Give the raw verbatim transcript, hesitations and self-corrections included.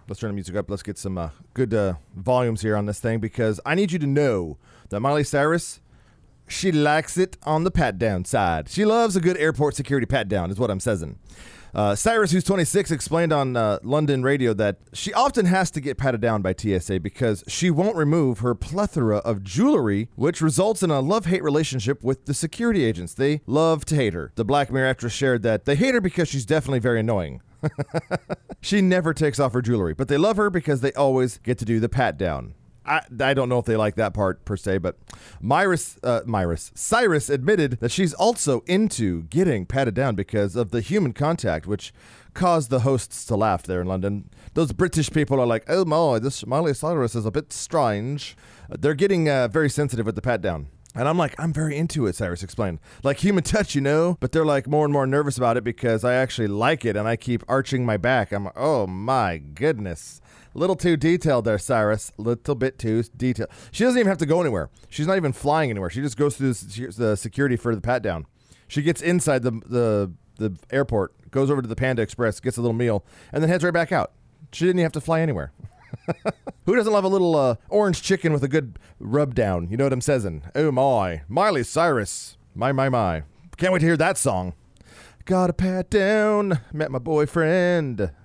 Let's turn the music up. Let's get some uh, good uh, volumes here on this thing because I need you to know that Miley Cyrus, she likes it on the pat-down side. She loves a good airport security pat-down is what I'm saying. Uh, Cyrus, who's twenty-six, explained on uh, London radio that she often has to get patted down by T S A because she won't remove her plethora of jewelry, which results in a love-hate relationship with the security agents. They love to hate her. The Black Mirror actress shared that they hate her because she's definitely very annoying. She never takes off her jewelry, but they love her because they always get to do the pat-down. I, I don't know if they like that part per se, but Myris, uh, Myris, Cyrus admitted that she's also into getting patted down because of the human contact, which caused the hosts to laugh there in London. Those British people are like, oh my, this Miley Cyrus is a bit strange. They're getting uh, very sensitive with the pat down. And I'm like, I'm very into it, Cyrus explained. Like human touch, you know? But they're like more and more nervous about it because I actually like it and I keep arching my back. I'm like, oh my goodness. Little too detailed there, Cyrus. Little bit too detailed. She doesn't even have to go anywhere. She's not even flying anywhere. She just goes through the security for the pat down. She gets inside the, the, the airport, goes over to the Panda Express, gets a little meal, and then heads right back out. She didn't even have to fly anywhere. Who doesn't love a little uh, orange chicken with a good rub down? You know what I'm saying? Oh my. Miley Cyrus. My, my, my. Can't wait to hear that song. Got a pat down. Met my boyfriend.